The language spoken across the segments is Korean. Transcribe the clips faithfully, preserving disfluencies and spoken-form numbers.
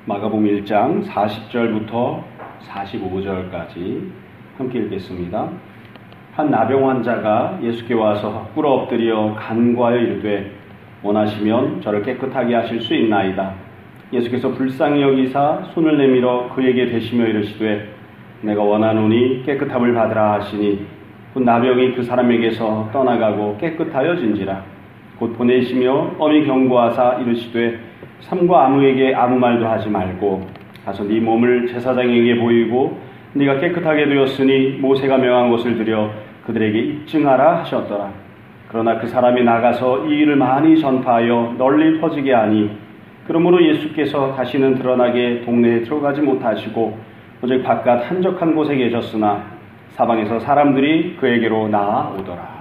마가복음 일 장 사십 절부터 사십오 절까지 함께 읽겠습니다. 한 나병 환자가 예수께 와서 꿇어 엎드려 간구하여 이르되 원하시면 저를 깨끗하게 하실 수 있나이다. 예수께서 불쌍히 여기사 손을 내밀어 그에게 대시며 이르시되 내가 원하노니 깨끗함을 받으라 하시니 곧 나병이 그 사람에게서 떠나가고 깨끗하여진지라. 곧 보내시며 엄히 경고하사 이르시되 삼가 아무에게 아무 말도 하지 말고 가서 네 몸을 제사장에게 보이고 네가 깨끗하게 되었으니 모세가 명한 것을 들여 그들에게 입증하라 하셨더라. 그러나 그 사람이 나가서 이 일을 많이 전파하여 널리 퍼지게 하니 그러므로 예수께서 다시는 드러나게 동네에 들어가지 못하시고 오직 바깥 한적한 곳에 계셨으나 사방에서 사람들이 그에게로 나아오더라.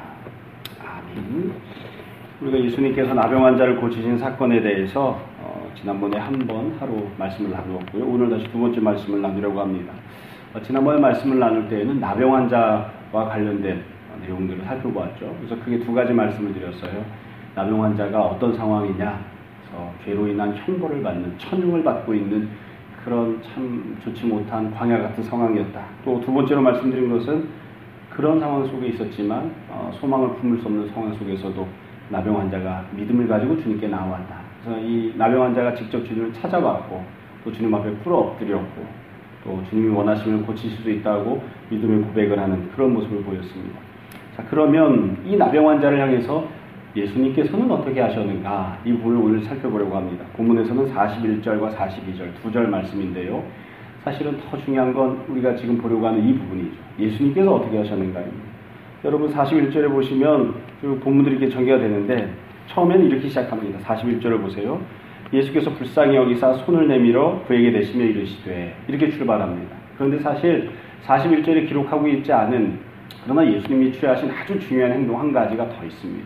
아멘. 우리가 예수님께서 나병 환자를 고치신 사건에 대해서 어, 지난번에 한 번 하루 말씀을 나누었고요. 오늘 다시 두 번째 말씀을 나누려고 합니다. 어, 지난번에 말씀을 나눌 때에는 나병 환자와 관련된 어, 내용들을 살펴보았죠. 그래서 크게 두 가지 말씀을 드렸어요. 나병 환자가 어떤 상황이냐, 그래서 죄로 인한 형벌을 받는, 천흉을 받고 있는 그런 참 좋지 못한 광야 같은 상황이었다. 또 두 번째로 말씀드린 것은 그런 상황 속에 있었지만 어, 소망을 품을 수 없는 상황 속에서도 나병 환자가 믿음을 가지고 주님께 나왔다. 그래서 이 나병 환자가 직접 주님을 찾아왔고 또 주님 앞에 꿇어 엎드렸고 또 주님이 원하시면 고치실 수 있다고 믿음의 고백을 하는 그런 모습을 보였습니다. 자, 그러면 이 나병 환자를 향해서 예수님께서는 어떻게 하셨는가, 이 부분을 오늘 살펴보려고 합니다. 본문에서는 사십일 절과 사십이 절 두 절 말씀인데요. 사실은 더 중요한 건 우리가 지금 보려고 하는 이 부분이죠. 예수님께서 어떻게 하셨는가입니다. 여러분 사십일 절에 보시면 본문들이 이렇게 전개가 되는데 처음에는 이렇게 시작합니다. 사십일 절을 보세요. 예수께서 불쌍히 여기사 손을 내밀어 그에게 대시며 이르시되, 이렇게 출발합니다. 그런데 사실 사십일 절에 기록하고 있지 않은, 그러나 예수님이 취하신 아주 중요한 행동 한 가지가 더 있습니다.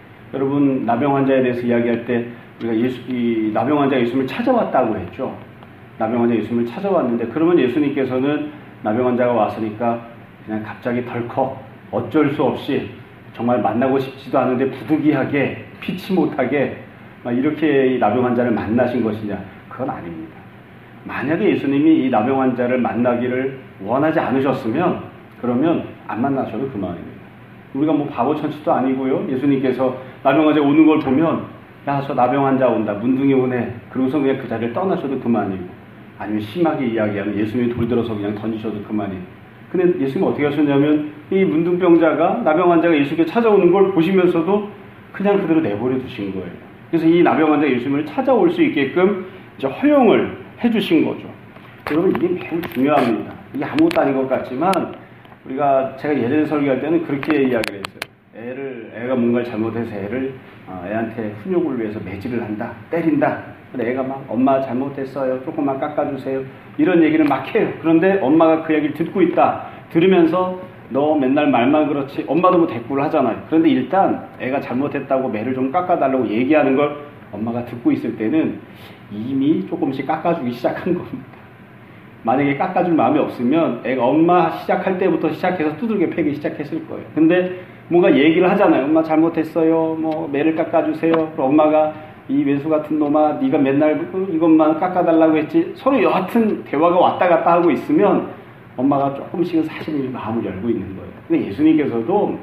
여러분 나병 환자에 대해서 이야기할 때 우리가 예수, 이 나병 환자가 예수님을 찾아왔다고 했죠. 나병 환자가 예수님을 찾아왔는데 그러면 예수님께서는 나병 환자가 왔으니까 그냥 갑자기 덜컥 어쩔 수 없이 정말 만나고 싶지도 않은데 부득이하게 피치 못하게 막 이렇게 이 나병 환자를 만나신 것이냐? 그건 아닙니다. 만약에 예수님이 이 나병 환자를 만나기를 원하지 않으셨으면 그러면 안 만나셔도 그만입니다. 우리가 뭐 바보 천치도 아니고요. 예수님께서 나병 환자 오는 걸 보면 야, 저 나병 환자 온다, 문둥이 오네, 그러고서 그냥 그 자리를 떠나셔도 그만이고, 아니면 심하게 이야기하면 예수님이 돌들어서 그냥 던지셔도 그만이에요. 근데 예수님은 어떻게 하셨냐면 이 문둥병자가, 나병 환자가 예수님께 찾아오는 걸 보시면서도 그냥 그대로 내버려 두신 거예요. 그래서 이 나병 환자가 예수님을 찾아올 수 있게끔 이제 허용을 해주신 거죠. 여러분 이게 매우 중요합니다. 이게 아무것도 아닌 것 같지만 우리가, 제가 예전에 설교할 때는 그렇게 이야기를 했어요. 애를, 애가 뭔가를 잘못해서 애를, 어, 애한테 훈육을 위해서 매질을 한다, 때린다. 근데 애가 막 엄마 잘못했어요, 조금만 깎아주세요, 이런 얘기를 막 해요. 그런데 엄마가 그 얘기를 듣고 있다. 들으면서 너 맨날 말만 그렇지, 엄마도 뭐 대꾸를 하잖아요. 그런데 일단 애가 잘못했다고 매를 좀 깎아달라고 얘기하는 걸 엄마가 듣고 있을 때는 이미 조금씩 깎아주기 시작한 겁니다. 만약에 깎아줄 마음이 없으면 애가 엄마 시작할 때부터 시작해서 두들겨 패기 시작했을 거예요. 근데 뭔가 얘기를 하잖아요. 엄마 잘못했어요, 뭐 매를 깎아주세요. 그럼 엄마가 이 왼수 같은 놈아, 네가 맨날 이것만 깎아달라고 했지. 서로 여하튼 대화가 왔다 갔다 하고 있으면 엄마가 조금씩은 사실 마음을 열고 있는 거예요. 근데 예수님께서도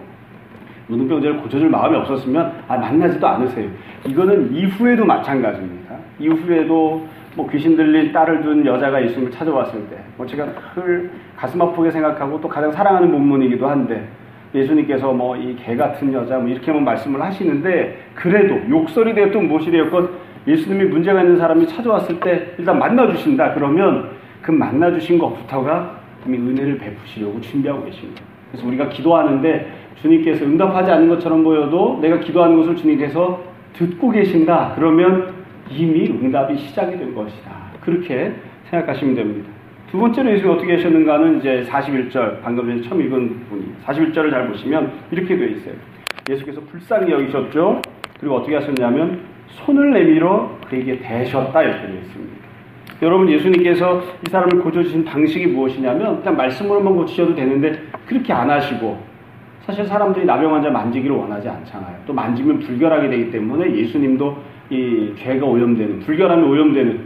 문둥병자를 고쳐줄 마음이 없었으면 아, 만나지도 않으세요. 이거는 이후에도 마찬가지입니다. 이후에도 뭐 귀신 들린 딸을 둔 여자가 예수님을 찾아왔을 때, 뭐 제가 늘 가슴 아프게 생각하고 또 가장 사랑하는 본문이기도 한데, 예수님께서 뭐 이 개 같은 여자 뭐 이렇게만 말씀을 하시는데, 그래도 욕설이 되었든 무엇이 되었건 예수님이 문제가 있는 사람이 찾아왔을 때 일단 만나주신다. 그러면 그 만나주신 것부터가 이미 은혜를 베푸시려고 준비하고 계십니다. 그래서 우리가 기도하는데 주님께서 응답하지 않는 것처럼 보여도 내가 기도하는 것을 주님께서 듣고 계신다. 그러면 이미 응답이 시작이 된 것이다. 그렇게 생각하시면 됩니다. 두 번째로 예수님이 어떻게 하셨는가는 이제 사십일 절, 방금 전에 처음 읽은 부분이, 사십일 절을 잘 보시면 이렇게 되어 있어요. 예수께서 불쌍히 여기셨죠. 그리고 어떻게 하셨냐면 손을 내밀어 그에게 대셨다, 이렇게 되어 있습니다. 여러분 예수님께서 이 사람을 고쳐주신 방식이 무엇이냐면 그냥 말씀으로만 고치셔도 되는데 그렇게 안 하시고, 사실 사람들이 나병 환자 만지기를 원하지 않잖아요. 또 만지면 불결하게 되기 때문에 예수님도 이 죄가 오염되는, 불결함이 오염되는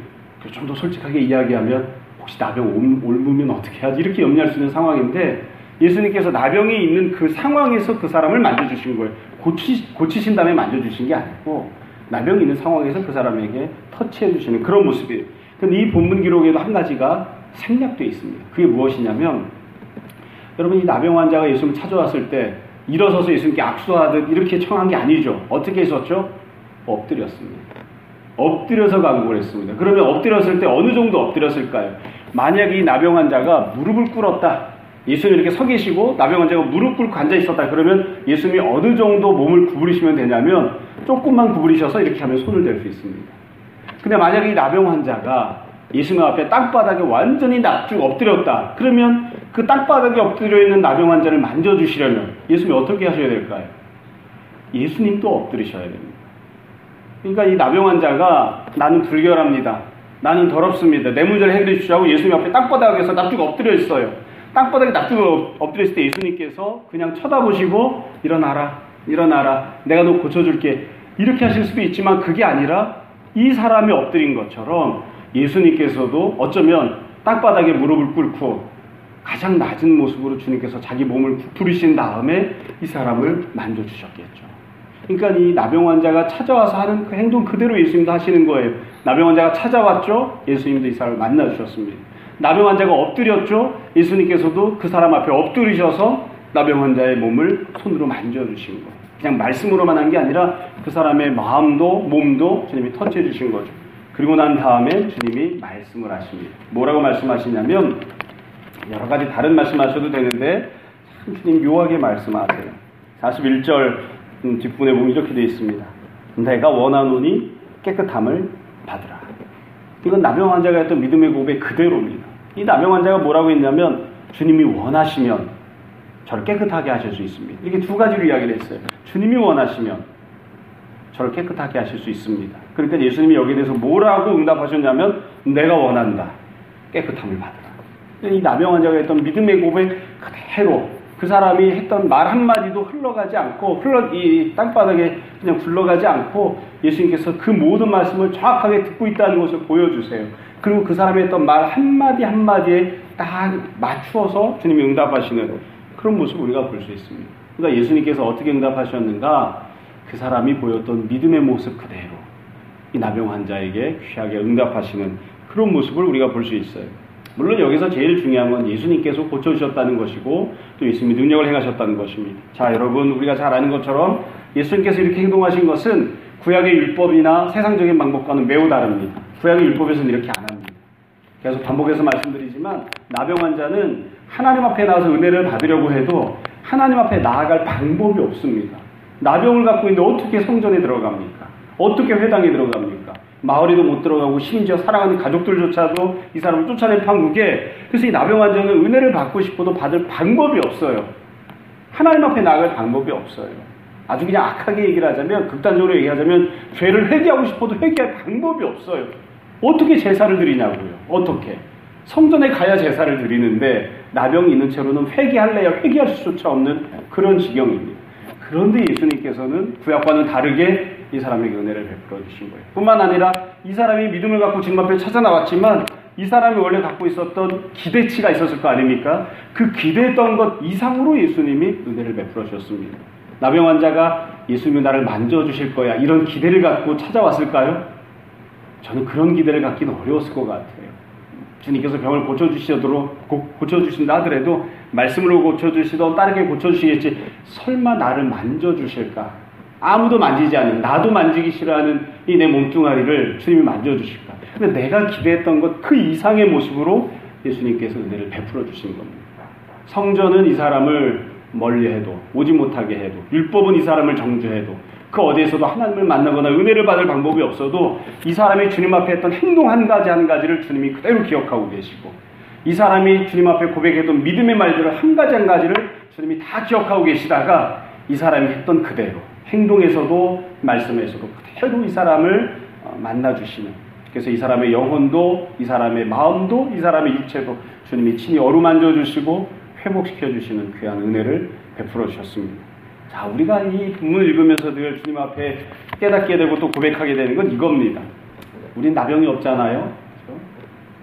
좀 더 솔직하게 이야기하면 혹시 나병 옮으면 어떻게 하지? 이렇게 염려할 수 있는 상황인데 예수님께서 나병이 있는 그 상황에서 그 사람을 만져주신 거예요. 고치, 고치신 다음에 만져주신 게 아니고 나병이 있는 상황에서 그 사람에게 터치해주시는 그런 모습이에요. 근데 이 본문 기록에도 한 가지가 생략되어 있습니다. 그게 무엇이냐면 여러분, 이 나병 환자가 예수님을 찾아왔을 때 일어서서 예수님께 악수하듯 이렇게 청한 게 아니죠. 어떻게 했었죠? 엎드렸습니다. 엎드려서 간구를 했습니다. 그러면 엎드렸을 때 어느 정도 엎드렸을까요? 만약에 이 나병 환자가 무릎을 꿇었다. 예수님이 이렇게 서 계시고 나병 환자가 무릎 꿇고 앉아 있었다. 그러면 예수님이 어느 정도 몸을 구부리시면 되냐면 조금만 구부리셔서 이렇게 하면 손을 댈 수 있습니다. 근데 만약에 이 나병 환자가 예수님 앞에 땅바닥에 완전히 납죽 엎드렸다. 그러면 그 땅바닥에 엎드려 있는 나병 환자를 만져주시려면 예수님이 어떻게 하셔야 될까요? 예수님도 엎드리셔야 됩니다. 그러니까 이 나병 환자가 나는 불결합니다. 나는 더럽습니다. 내 문제를 해결해 주시고 하고 예수님 앞에 땅바닥에서 납죽 엎드려 있어요. 땅바닥에 납죽 엎드려 있을 때 예수님께서 그냥 쳐다보시고 일어나라, 일어나라. 내가 너 고쳐줄게. 이렇게 하실 수도 있지만 그게 아니라 이 사람이 엎드린 것처럼 예수님께서도 어쩌면 땅바닥에 무릎을 꿇고 가장 낮은 모습으로 주님께서 자기 몸을 부풀리신 다음에 이 사람을 만져주셨겠죠. 그러니까 이 나병 환자가 찾아와서 하는 그 행동 그대로 예수님도 하시는 거예요. 나병 환자가 찾아왔죠. 예수님도 이 사람을 만나주셨습니다. 나병 환자가 엎드렸죠. 예수님께서도 그 사람 앞에 엎드리셔서 나병 환자의 몸을 손으로 만져주신 거예요. 그냥 말씀으로만 한 게 아니라 그 사람의 마음도 몸도 주님이 터치해 주신 거죠. 그리고 난 다음에 주님이 말씀을 하십니다. 뭐라고 말씀하시냐면 여러 가지 다른 말씀하셔도 되는데 참 주님 묘하게 말씀하세요. 사십일 절 뒷부분에 보면 이렇게 되어 있습니다. 내가 원하노니 깨끗함을 받으라. 이건 나병 환자가 했던 믿음의 고백 그대로입니다. 이 나병 환자가 뭐라고 했냐면 주님이 원하시면 저를 깨끗하게 하실 수 있습니다. 이렇게 두 가지로 이야기를 했어요. 주님이 원하시면 저를 깨끗하게 하실 수 있습니다. 그러니까 예수님이 여기에 대해서 뭐라고 응답하셨냐면 내가 원한다. 깨끗함을 받으라. 이 나병 환자가 했던 믿음의 고백 그대로 그 사람이 했던 말 한마디도 흘러가지 않고 흘러 이 땅바닥에 그냥 굴러가지 않고 예수님께서 그 모든 말씀을 정확하게 듣고 있다는 것을 보여주세요. 그리고 그 사람이 했던 말 한마디 한마디에 딱 맞추어서 주님이 응답하시는 그런 모습을 우리가 볼 수 있습니다. 그러니까 예수님께서 어떻게 응답하셨는가? 그 사람이 보였던 믿음의 모습 그대로 이 나병 환자에게 귀하게 응답하시는 그런 모습을 우리가 볼 수 있어요. 물론 여기서 제일 중요한 건 예수님께서 고쳐주셨다는 것이고 또 예수님이 능력을 행하셨다는 것입니다. 자, 여러분 우리가 잘 아는 것처럼 예수님께서 이렇게 행동하신 것은 구약의 율법이나 세상적인 방법과는 매우 다릅니다. 구약의 율법에서는 이렇게 안 합니다. 계속 반복해서 말씀드리지만 나병 환자는 하나님 앞에 나와서 은혜를 받으려고 해도 하나님 앞에 나아갈 방법이 없습니다. 나병을 갖고 있는데 어떻게 성전에 들어갑니까? 어떻게 회당에 들어갑니까? 마을에도 못 들어가고 심지어 사랑하는 가족들조차도 이 사람을 쫓아낸 판국에 그래서 이 나병 환자는 은혜를 받고 싶어도 받을 방법이 없어요. 하나님 앞에 나아갈 방법이 없어요. 아주 그냥 악하게 얘기를 하자면 극단적으로 얘기하자면 죄를 회개하고 싶어도 회개할 방법이 없어요. 어떻게 제사를 드리냐고요. 어떻게. 성전에 가야 제사를 드리는데 나병이 있는 채로는 회개할래야 회개할 수조차 없는 그런 지경입니다. 그런데 예수님께서는 구약과는 다르게 이 사람에게 은혜를 베풀어 주신 거예요. 뿐만 아니라 이 사람이 믿음을 갖고 주님 앞에 찾아 나왔지만 이 사람이 원래 갖고 있었던 기대치가 있었을 거 아닙니까? 그 기대했던 것 이상으로 예수님이 은혜를 베풀어 주셨습니다. 나병 환자가 예수님이 나를 만져주실 거야 이런 기대를 갖고 찾아왔을까요? 저는 그런 기대를 갖기는 어려웠을 것 같아요. 주님께서 병을 고쳐주시도록 고쳐주신다 하더라도 말씀으로 고쳐주시던 다르게 고쳐주시겠지 설마 나를 만져주실까? 아무도 만지지 않는 나도 만지기 싫어하는 이 내 몸뚱아리를 주님이 만져주실까? 근데 내가 기대했던 것 그 이상의 모습으로 예수님께서 은혜를 베풀어 주신 겁니다. 성전은 이 사람을 멀리해도 오지 못하게 해도 율법은 이 사람을 정죄해도 그 어디에서도 하나님을 만나거나 은혜를 받을 방법이 없어도 이 사람이 주님 앞에 했던 행동 한 가지 한 가지를 주님이 그대로 기억하고 계시고 이 사람이 주님 앞에 고백했던 믿음의 말들을 한 가지 한 가지를 주님이 다 기억하고 계시다가 이 사람이 했던 그대로 행동에서도 말씀에서도 그대로 이 사람을 만나주시는 그래서 이 사람의 영혼도 이 사람의 마음도 이 사람의 육체도 주님이 친히 어루만져 주시고 회복시켜 주시는 귀한 은혜를 베풀어 주셨습니다. 자, 우리가 이 본문을 읽으면서 늘 주님 앞에 깨닫게 되고 또 고백하게 되는 건 이겁니다. 우린 나병이 없잖아요. 그렇죠?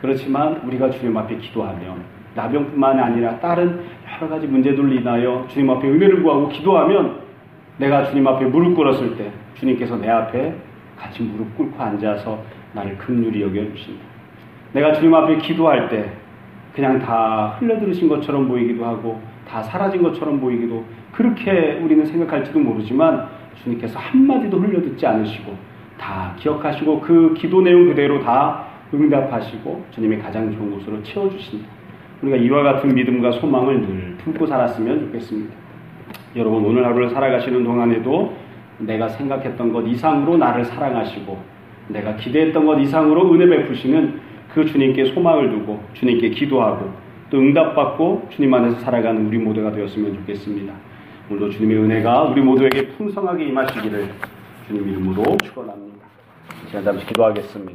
그렇지만 우리가 주님 앞에 기도하면 나병뿐만 아니라 다른 여러 가지 문제들로 인하여 주님 앞에 은혜를 구하고 기도하면 내가 주님 앞에 무릎 꿇었을 때 주님께서 내 앞에 같이 무릎 꿇고 앉아서 나를 긍휼히 여겨주신다. 내가 주님 앞에 기도할 때 그냥 다 흘러들으신 것처럼 보이기도 하고 다 사라진 것처럼 보이기도 그렇게 우리는 생각할지도 모르지만 주님께서 한마디도 흘려듣지 않으시고 다 기억하시고 그 기도 내용 그대로 다 응답하시고 주님의 가장 좋은 곳으로 채워주신다. 우리가 이와 같은 믿음과 소망을 늘 품고 살았으면 좋겠습니다. 여러분 오늘 하루를 살아가시는 동안에도 내가 생각했던 것 이상으로 나를 사랑하시고 내가 기대했던 것 이상으로 은혜 베푸시는 그 주님께 소망을 두고 주님께 기도하고 또 응답받고 주님 안에서 살아가는 우리 모두가 되었으면 좋겠습니다. 오늘도 주님의 은혜가 우리 모두에게 풍성하게 임하시기를 주님 이름으로 축원합니다. 제가 잠시 기도하겠습니다.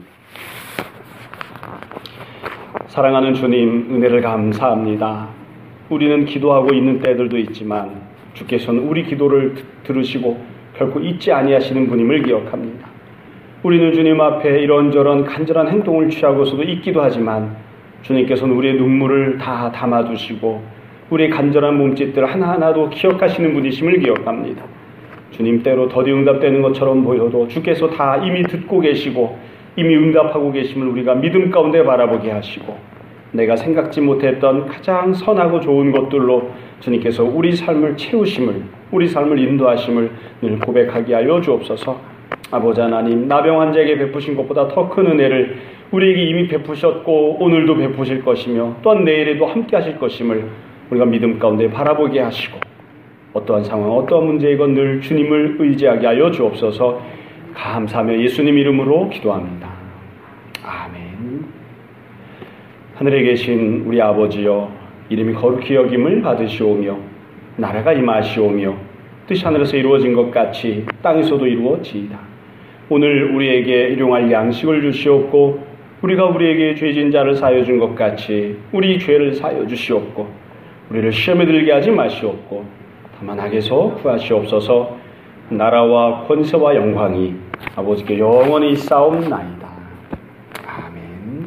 사랑하는 주님, 은혜를 감사합니다. 우리는 기도하고 있는 때들도 있지만 주께서는 우리 기도를 들으시고 결코 잊지 아니하시는 분임을 기억합니다. 우리는 주님 앞에 이런저런 간절한 행동을 취하고서도 잊기도 하지만 주님께서는 우리의 눈물을 다 담아두시고 우리의 간절한 몸짓들 하나하나도 기억하시는 분이심을 기억합니다. 주님 때로 더디 응답되는 것처럼 보여도 주께서 다 이미 듣고 계시고 이미 응답하고 계심을 우리가 믿음 가운데 바라보게 하시고 내가 생각지 못했던 가장 선하고 좋은 것들로 주님께서 우리 삶을 채우심을 우리 삶을 인도하심을 늘 고백하게 하여 주옵소서. 아버지 하나님, 나병 환자에게 베푸신 것보다 더 큰 은혜를 우리에게 이미 베푸셨고 오늘도 베푸실 것이며 또한 내일에도 함께 하실 것임을 우리가 믿음 가운데 바라보게 하시고 어떠한 상황, 어떠한 문제이건 늘 주님을 의지하게 하여 주옵소서. 감사하며 예수님 이름으로 기도합니다. 아멘. 하늘에 계신 우리 아버지여, 이름이 거룩히 여김을 받으시오며 나라가 임하시오며 뜻이 하늘에서 이루어진 것 같이 땅에서도 이루어지이다. 오늘 우리에게 일용할 양식을 주시옵고 우리가 우리에게 죄진 자를 사하여 준 것 같이 우리 죄를 사하여 주시옵고 우리를 시험에 들게 하지 마시옵고 다만 악에서 구하시옵소서. 나라와 권세와 영광이 아버지께 영원히 있사옵나이다.